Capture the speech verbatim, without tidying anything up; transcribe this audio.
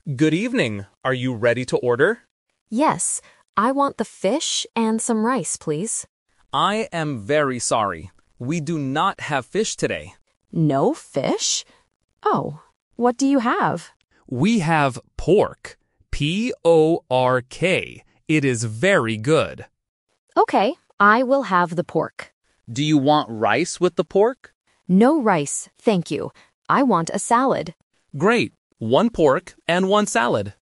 Good evening. Are you ready to order? Yes, I want the fish and some rice, please. I am very sorry. We do not have fish today. No fish? Oh, what do you have? We have pork. P O R K. It is very good. Okay, I will have the pork. Do you want rice with the pork? No rice, thank you. I want a salad. Great. One pork and one salad.